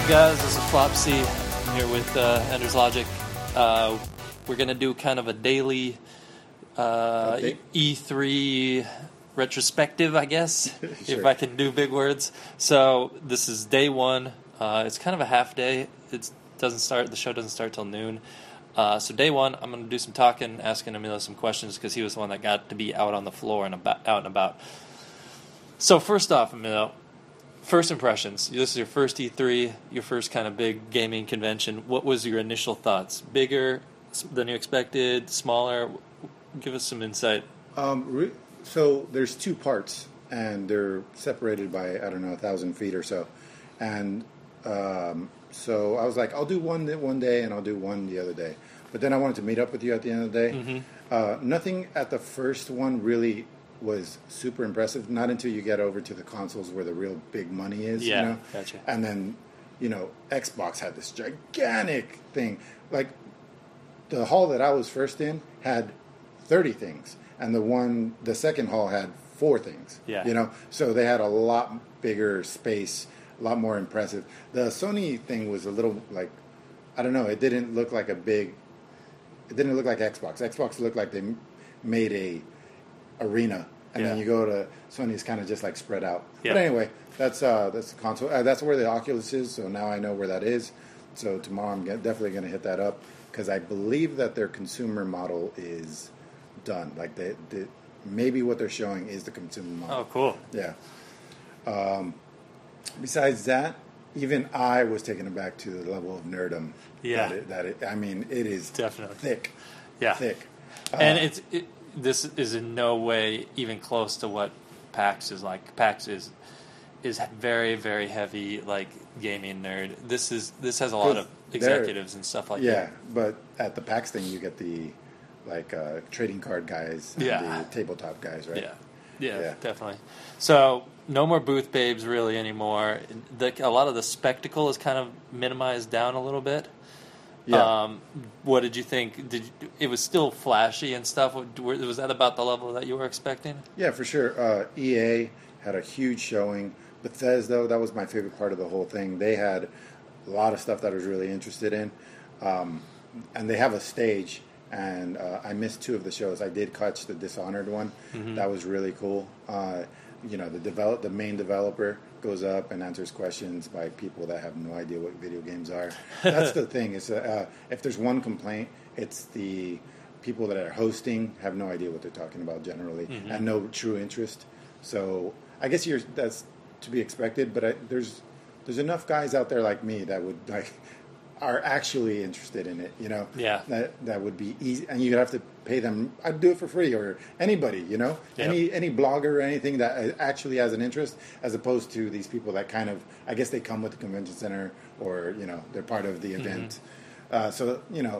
guys? This is Flopsy. I'm here with Ender's Logic. We're going to do kind of a daily E3 retrospective, I guess, Sure. if I can do big words. So this is day one. It's kind of a half day. The show doesn't start till noon. So day one, I'm going to do some talking, asking Emilio some questions because he was the one that got to be out on the floor and out and about. So first off, Emilio, first impressions. This is your first E3, your first kind of big gaming convention. What was your initial thoughts? Bigger than you expected? Smaller? Give us some insight. So there's two parts, and they're separated by, 1,000 feet or so. And so I was like, I'll do one day, and I'll do one the other day. But then I wanted to meet up with you at the end of the day. Mm-hmm. Nothing at the first one really was super impressive, not until you get over to the consoles where the real big money is. Yeah, you know? Gotcha. And then, Xbox had this gigantic thing. Like, the hall that I was first in had 30 things, and the second hall had 4 things. Yeah. So they had a lot bigger space, a lot more impressive. The Sony thing was a little like, I don't know, it didn't look like Xbox. Xbox looked like they made a arena, and then you go to Sony's kind of just like spread out. Yeah. But anyway, that's the console. That's where the Oculus is. So now I know where that is. So tomorrow I'm definitely going to hit that up because I believe that their consumer model is done. Like maybe what they're showing is the consumer model. Oh, cool. Yeah. Besides that, even I was taken aback to the level of nerdom. Yeah. It is Definitely thick. Yeah. Thick. And this is in no way even close to what PAX is like. PAX is very, very heavy, like, gaming nerd. This has a lot of executives and stuff like that. Yeah, but at the PAX thing, you get the trading card guys and the tabletop guys, right? Yeah, definitely. So no more booth babes really anymore. A lot of the spectacle is kind of minimized down a little bit. Yeah. What did you think? It was still flashy and stuff. Was that about the level that you were expecting? Yeah, for sure. EA had a huge showing. Bethesda, that was my favorite part of the whole thing. They had a lot of stuff that I was really interested in. And they have a stage, and I missed 2 of the shows. I did catch the Dishonored one. Mm-hmm. That was really cool. The main developer goes up and answers questions by people that have no idea what video games are. That's the thing. Is if there's one complaint, it's the people that are hosting have no idea what they're talking about generally, mm-hmm. and no true interest. So I guess that's to be expected. But there's enough guys out there like me that would are actually interested in it. Yeah. That would be easy, and you'd have to pay them. I'd do it for free, or anybody, Yep. any blogger or anything that actually has an interest, as opposed to these people that kind of, I guess they come with the convention center, or they're part of the event. Mm-hmm.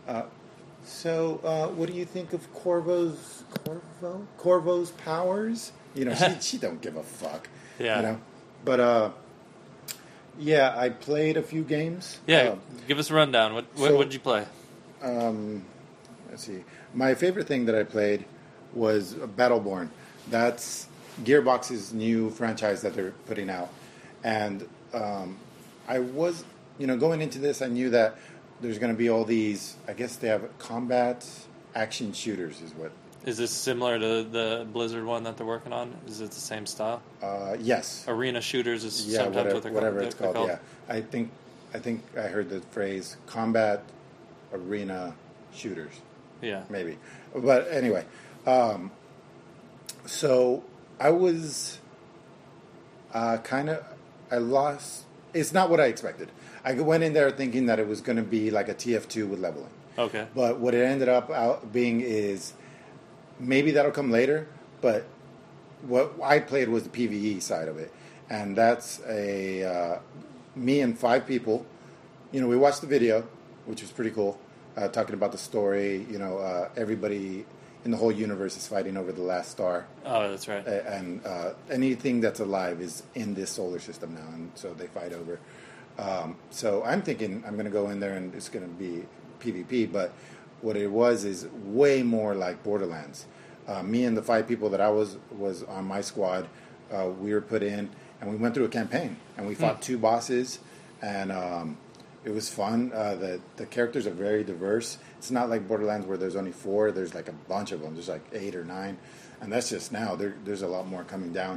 So what do you think of Corvo's powers? She don't give a fuck. Yeah. But yeah, I played a few games. Yeah, give us a rundown. What did you play? Let's see. My favorite thing that I played was Battleborn. That's Gearbox's new franchise that they're putting out. And I was, going into this, I knew that there's going to be all these, I guess they have combat action shooters is what. Is this similar to the Blizzard one that they're working on? Is it the same style? Yes. Arena shooters is sometimes whatever it's called. Yeah, I think I heard the phrase combat arena shooters. Yeah, maybe. But anyway, so I was I lost. It's not what I expected. I went in there thinking that it was going to be like a TF2 with leveling. Okay. But what it ended up being is. Maybe that'll come later, but what I played was the PvE side of it, and that's me and 5 people. We watched the video, which was pretty cool, talking about the story. Everybody in the whole universe is fighting over the last star. Oh, that's right. And anything that's alive is in this solar system now, and so they fight over. So I'm thinking I'm going to go in there and it's going to be PvP, but what it was is way more like Borderlands. Me and the 5 people that I was on my squad, we were put in, and we went through a campaign, and we fought 2 bosses, and it was fun. The characters are very diverse. It's not like Borderlands where there's only 4. There's like a bunch of them. There's like 8 or 9, and that's just now. There's a lot more coming down.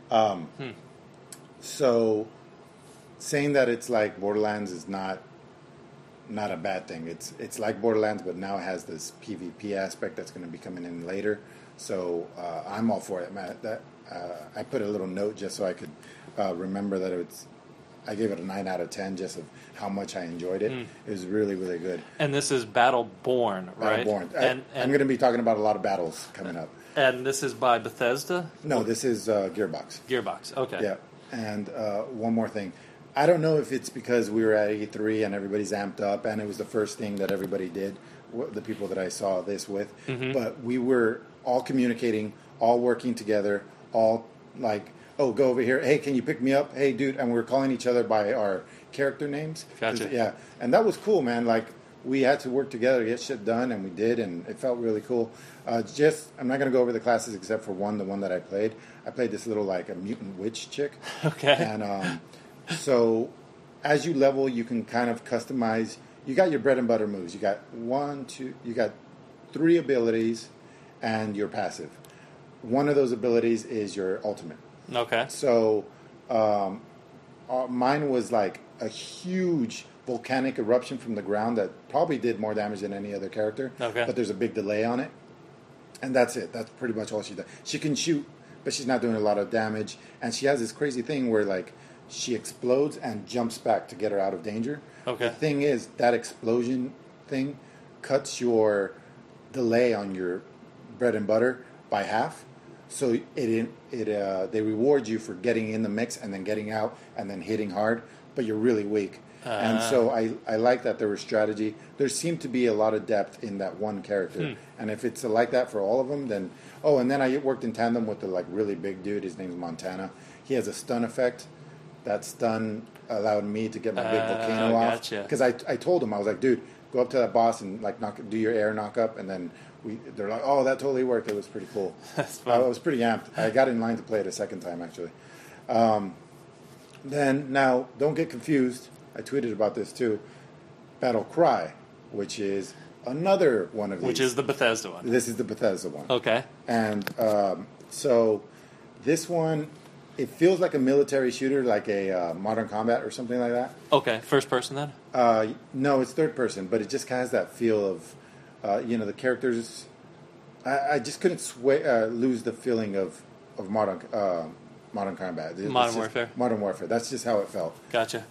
So, saying that it's like Borderlands is not a bad thing. It's like Borderlands, but now it has this PvP aspect that's going to be coming in later. So I'm all for it, man. I put a little note just so I could remember that I gave it a 9 out of 10 just of how much I enjoyed it. It was really, really good. And this is Battleborn, right? Battleborn. I'm going to be talking about a lot of battles coming up. And this is by Bethesda? No, this is Gearbox. Gearbox, okay. Yeah. And one more thing. I don't know if it's because we were at E3 and everybody's amped up and it was the first thing that everybody did, the people that I saw this with, but we were all communicating, all working together, all like, oh, go over here. Hey, can you pick me up? Hey, dude. And we were calling each other by our character names. Gotcha. Yeah. And that was cool, man. Like, we had to work together to get shit done, and we did, and it felt really cool. I'm not going to go over the classes except for the one that I played. I played this little, like, a mutant witch chick. Okay. And so as you level, you can kind of customize. You got your bread and butter moves. You got you got 3 abilities and your passive. One of those abilities is your ultimate. Okay. So mine was like a huge volcanic eruption from the ground that probably did more damage than any other character. Okay. But there's a big delay on it. And that's it. That's pretty much all she does. She can shoot, but she's not doing a lot of damage. And she has this crazy thing where, like, she explodes and jumps back to get her out of danger. Okay. The thing is, that explosion thing cuts your delay on your bread and butter by half. So they reward you for getting in the mix and then getting out and then hitting hard, but you're really weak. And so I like that there was strategy. There seemed to be a lot of depth in that one character. And if it's like that for all of them, then... Oh, and then I worked in tandem with the like really big dude. His name's Montana. He has a stun effect. That stun allowed me to get my big volcano off. Gotcha. Because I told him, I was like, dude, go up to that boss and like do your air knock up. And then they're like, oh, that totally worked. It was pretty cool. That's fun. I was pretty amped. I got in line to play it a second time, actually. Then, now, don't get confused. I tweeted about this too. Battle Cry, which is another one of these. Which is the Bethesda one. This is the Bethesda one. Okay. And so this one, it feels like a military shooter, like a Modern Combat or something like that. Okay, first person then? No, it's third person, but it just has that feel of, the characters. I just couldn't lose the feeling of Modern Combat. Modern Warfare. Modern Warfare. That's just how it felt. Gotcha.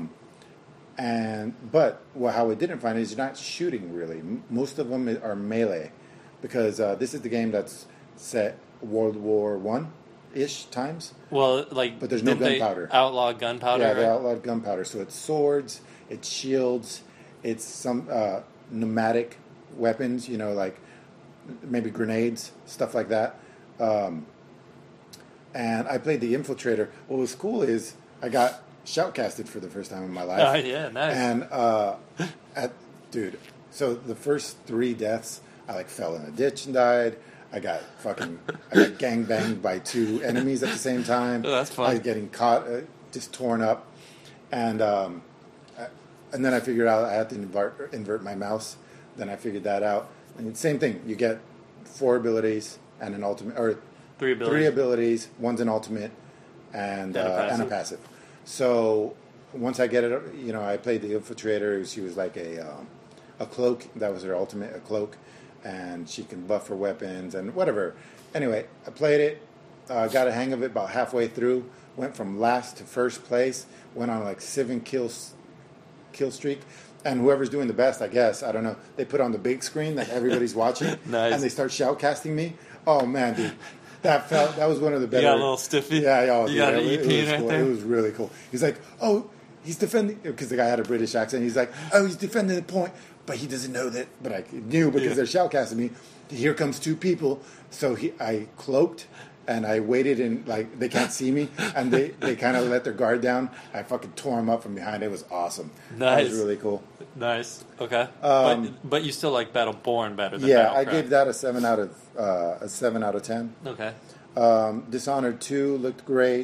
But how it didn't find it is you're not shooting really. Most of them are melee, because this is the game that's set World War I-ish times. Well, like, but there's no gunpowder. Outlaw gunpowder. Yeah, right? they outlawed gunpowder. So it's swords, it's shields, it's some pneumatic weapons. Like maybe grenades, stuff like that. And I played the Infiltrator. What was cool is I got shoutcasted for the first time in my life. Oh, yeah, nice. And, dude, so the first 3 deaths, I, like, fell in a ditch and died. I got gangbanged by 2 enemies at the same time. Oh, that's fun. I was getting caught, just torn up. And then I figured out I had to invert my mouse. Then I figured that out. And same thing. You get 4 abilities and an ultimate, or 3 abilities. 3 abilities. One's an ultimate and a passive. So once I get it, I played the Infiltrator. She was like a cloak. That was her ultimate, a cloak. And she can buff her weapons and whatever. Anyway, I played it. Got a hang of it about halfway through. Went from last to first place. Went on like 7 kill streak. And whoever's doing the best, I guess, I don't know, they put on the big screen that everybody's watching. Nice. And they start shoutcasting me. Oh, man, dude. That was one of the better. You got a little stiffy? Yeah, you got an EP right cool. there? It was really cool. He's like, oh, he's defending, because the guy had a British accent. He's like, oh, he's defending the point, but he doesn't know that. But I knew because they're shoutcasting me. Here comes 2 people. So I cloaked, and I waited, and like they can't see me, and they kind of let their guard down. I fucking tore them up from behind. It was awesome. Nice. That was really cool. Nice. Okay. But you still like Battleborn better than Yeah, Battlecry. I gave that a 7 out of 10. Okay. Dishonored 2 looked great.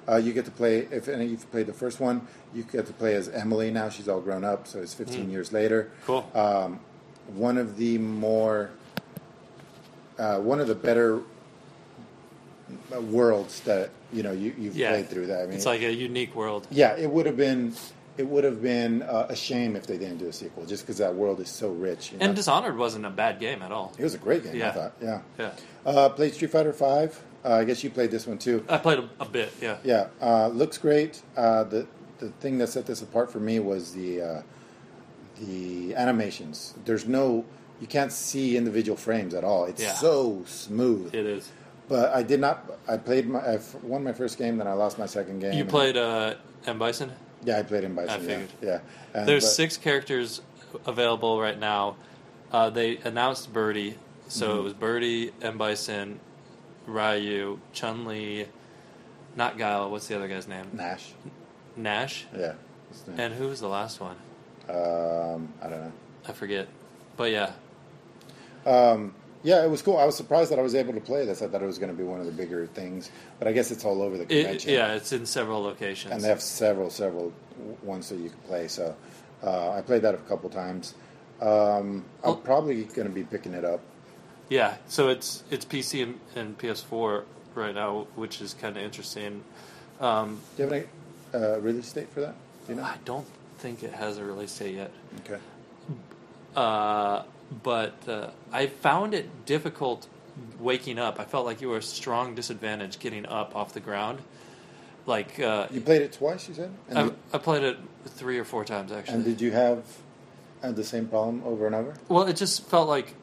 You get to play, if any of you played the first one, you get to play as Emily now. She's all grown up, so it's 15 years later. Cool. One of the better worlds that you've played through. That, I mean, it's like a unique world. Yeah, it would have been a shame if they didn't do a sequel, just because that world is so rich. And Dishonored wasn't a bad game at all. It was a great game. Yeah. I thought. Yeah. Played Street Fighter V. I guess you played this one too. I played a bit. Yeah. Yeah. Looks great. The thing that set this apart for me was the animations. You can't see individual frames at all. It's so smooth. It is. But I did not. I won my first game, then I lost my second game. You played M. Bison? Yeah, I played M. Bison. I figured. Yeah. There's 6 characters available right now. They announced Birdie, so it was Birdie, M. Bison, Ryu, Chun-Li, not Guile. What's the other guy's name? Nash? Yeah. And who was the last one? I don't know. I forget. But yeah. Yeah, it was cool. I was surprised that I was able to play this. I thought it was going to be one of the bigger things, but I guess it's all over the convention. It's in several locations, and they have several ones that you can play. So I played that a couple times. I'm probably going to be picking it up. Yeah, so it's PC and PS4 right now, which is kind of interesting. Do you have any release date for that? Do you know? I don't think it has a release date yet. Okay. But I found it difficult waking up. I felt like you were a strong disadvantage getting up off the ground. Like you played it twice, you said? I played it 3 or 4 times actually. And did you have the same problem over and over? Well, it just felt like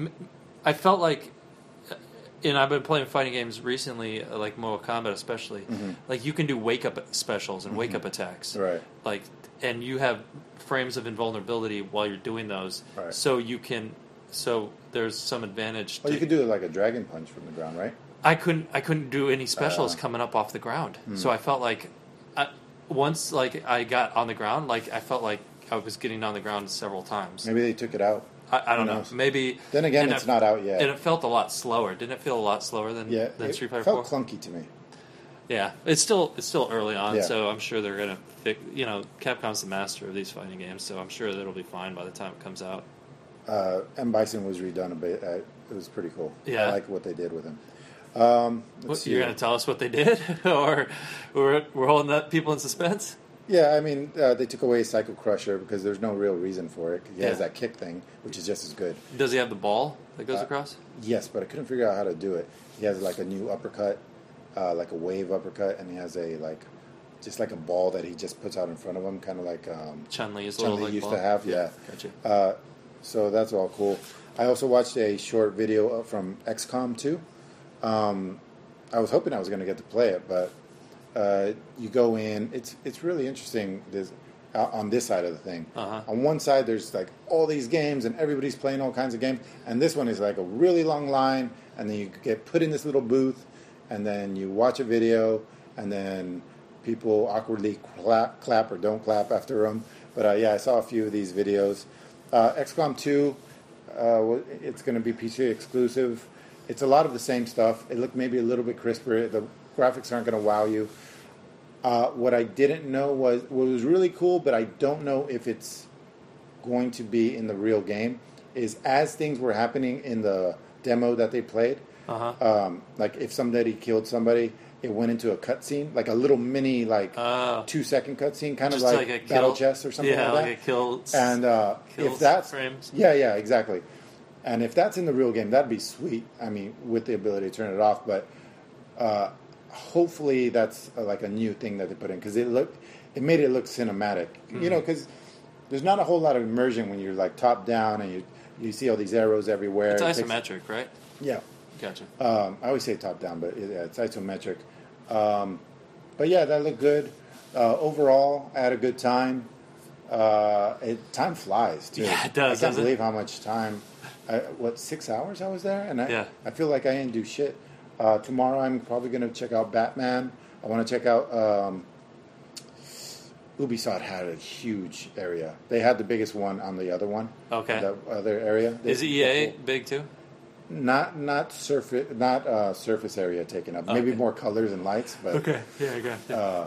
and I've been playing fighting games recently, like Mortal Kombat especially. Mm-hmm. Like you can do wake up specials and wake up attacks, right? Like, and you have frames of invulnerability while you're doing those, right. So you can. So there's some advantage. Well, you could do it like a dragon punch from the ground, right? I couldn't do any specials coming up off the ground. So I felt like once I got on the ground, like I felt like I was getting on the ground several times. Maybe they took it out. I don't know. Maybe. Then again, it's not out yet. And it felt a lot slower. Didn't it feel a lot slower than Street Fighter 4? It felt clunky to me. Yeah, it's still early on, yeah. So I'm sure they're gonna fix. Capcom's the master of these fighting games, so I'm sure that'll be fine by the time it comes out. M. Bison was redone a bit. It was pretty cool. Yeah, I like what they did with him. You're gonna tell us what they did, or we're holding that people in suspense? Yeah, I mean, they took away Psycho Crusher because there's no real reason for it. He has that kick thing, which is just as good. Does he have the ball that goes across? Yes, but I couldn't figure out how to do it. He has like a new uppercut, like a wave uppercut, and he has just like a ball that he just puts out in front of him, kind of like Chun-Li used to have. Yeah, gotcha. So that's all cool. I also watched a short video from XCOM 2. I was hoping I was going to get to play it, but you go in. It's really interesting. On this side of the thing. Uh-huh. On one side, there's like all these games, and everybody's playing all kinds of games. And this one is like a really long line, and then you get put in this little booth, and then you watch a video, and then people awkwardly clap or don't clap after them. But I saw a few of these videos. XCOM 2, it's going to be PC exclusive. It's a lot of the same stuff. It looked maybe a little bit crisper. The graphics aren't going to wow you. What I didn't know was what was really cool, but I don't know if it's going to be in the real game, is as things were happening in the demo that they played, like if somebody killed somebody, it went into a cutscene, like a little mini 2-second cutscene, kind of like a Battle Chess or something like that. Yeah, like a kill. And if that's frames. Yeah, exactly. And if that's in the real game, that'd be sweet. I mean, with the ability to turn it off, but hopefully that's like a new thing that they put in, because it made it look cinematic. Mm-hmm. Because there's not a whole lot of immersion when you're like top down and you see all these arrows everywhere. It's isometric, right? Yeah. Gotcha. I always say top down, but it's isometric. But yeah, that looked good. Overall, I had a good time. Time flies too. Yeah, it does. I can't believe how much time. 6 hours I was there, and I feel like I didn't do shit. Tomorrow I'm probably going to check out Batman. I want to check out Ubisoft had a huge area. They had the biggest one on the other one. Okay. The other area. Is EA big too? surface area taken up. Maybe Okay. more colors and lights, but Yeah, I got it.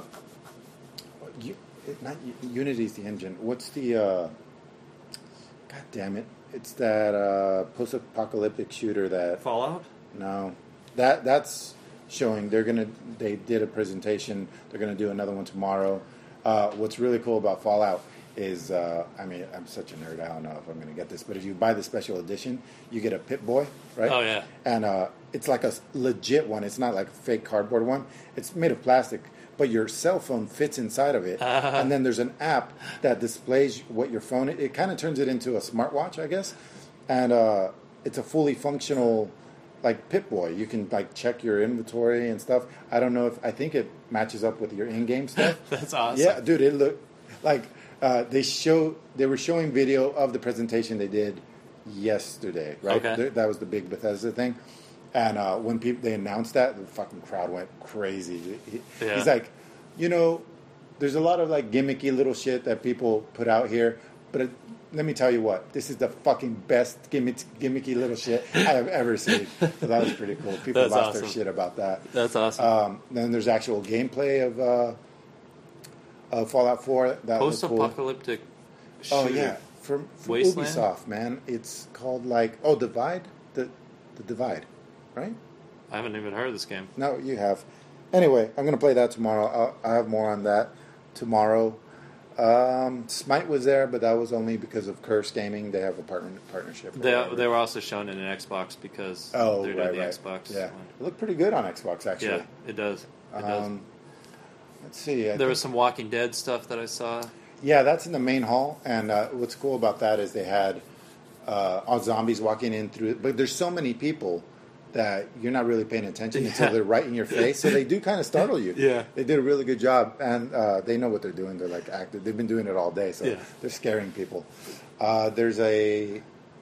Unity's the engine. What's the? God damn it! It's that post-apocalyptic shooter that. Fallout? No, that's showing. They did a presentation. They're gonna do another one tomorrow. What's really cool about Fallout is, I'm such a nerd. I don't know if I'm gonna get this, but if you buy the special edition, you get a Pip-Boy, right? Oh, yeah. And it's like a legit one. It's not like a fake cardboard one. It's made of plastic, but your cell phone fits inside of it. And then there's an app that displays what your phone. It kind of turns it into a smartwatch, I guess. And it's a fully functional, like Pip-Boy. You can like check your inventory and stuff. I don't know I think it matches up with your in-game stuff. That's awesome. Yeah, dude, it looked like they were showing video of the presentation they did yesterday, right? Okay. That was the big Bethesda thing. And when they announced that, the fucking crowd went crazy. Yeah. He's like, there's a lot of like gimmicky little shit that people put out here, but let me tell you what, this is the fucking best gimmicky little shit I have ever seen. So that was pretty cool. People That's lost awesome. their shit about that. That's awesome. Then there's actual gameplay of Fallout 4. That was cool. Post-apocalyptic shooter. Oh yeah, from Wasteland? Ubisoft, man. It's called Divide, the Divide, right? I haven't even heard of this game. No, you have. Anyway, I'm gonna play that tomorrow. I'll have more on that tomorrow. Smite was there, but that was only because of Curse Gaming. They have a partnership. They were also shown in an Xbox because they're doing the Xbox. Yeah, one. it looked pretty good on Xbox actually. Yeah, it does. It does. Let's see. There was some Walking Dead stuff that I saw. Yeah, that's in the main hall, and what's cool about that is they had all zombies walking in through it, but there's so many people that you're not really paying attention until they're right in your face, so they do kind of startle you. Yeah. They did a really good job, and they know what they're doing. They're like active. They've been doing it all day, so they're scaring people. There's a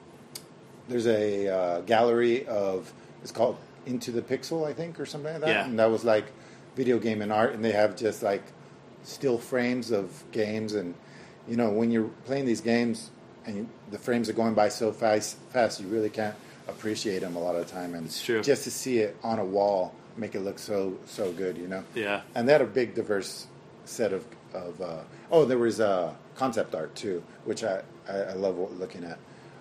gallery of, it's called Into the Pixel, I think, or something like that. Yeah. And that was like video game and art, and they have just like still frames of games, and when you're playing these games and the frames are going by so fast, you really can't appreciate them a lot of the time, and it's true. Just to see it on a wall make it look so good, Yeah. And they had a big diverse set of there was concept art too, which I love looking at.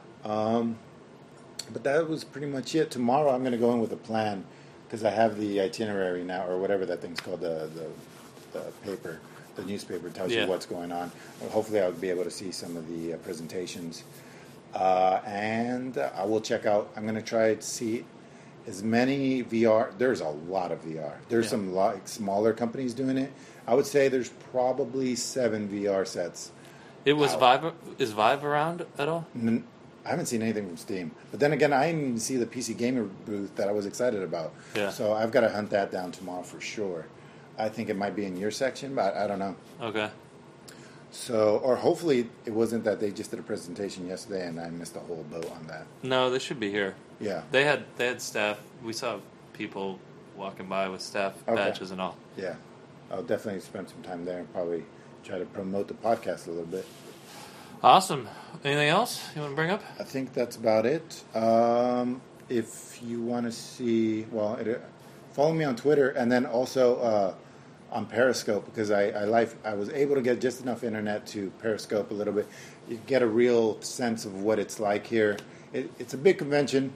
But that was pretty much it. Tomorrow I'm going to go in with a plan because I have the itinerary now, or whatever that thing's called, the paper. The newspaper tells you what's going on. Hopefully I'll be able to see some of the presentations. And I will check out, I'm going to try to see as many VR. There's a lot of VR. There's some smaller companies doing it. I would say there's probably 7 VR sets. It was Vive. Is Vive around at all? I haven't seen anything from Steam. But then again, I didn't even see the PC Gamer booth that I was excited about. Yeah. So I've got to hunt that down tomorrow for sure. I think it might be in your section, but I don't know. Okay. So, or hopefully it wasn't that they just did a presentation yesterday and I missed a whole boat on that. No, they should be here. Yeah. They had staff. We saw people walking by with staff badges and all. Yeah. I'll definitely spend some time there and probably try to promote the podcast a little bit. Awesome. Anything else you want to bring up? I think that's about it. If you want to see, follow me on Twitter and then also on Periscope, because I was able to get just enough internet to Periscope a little bit. You get a real sense of what it's like here. It's a big convention,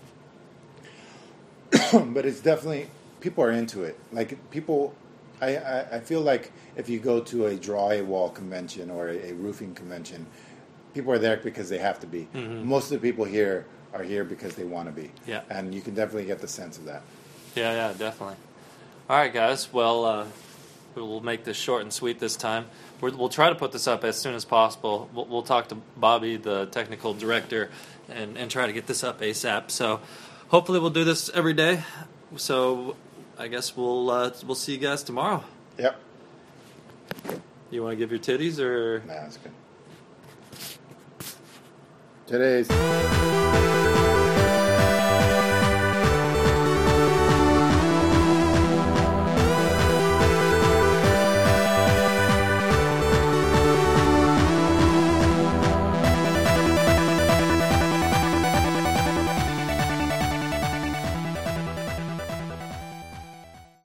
but it's definitely, people are into it. Like people, I feel like if you go to a draw-a-wall convention or a roofing convention, people are there because they have to be. Mm-hmm. Most of the people here are here because they want to be. Yeah. And you can definitely get the sense of that. Yeah, definitely. All right, guys. Well, we'll make this short and sweet this time. We'll try to put this up as soon as possible. We'll talk to Bobby, the technical director, and try to get this up ASAP. So hopefully we'll do this every day. So I guess we'll see you guys tomorrow. Yep. You want to give your titties or? Nah, that's good. Today's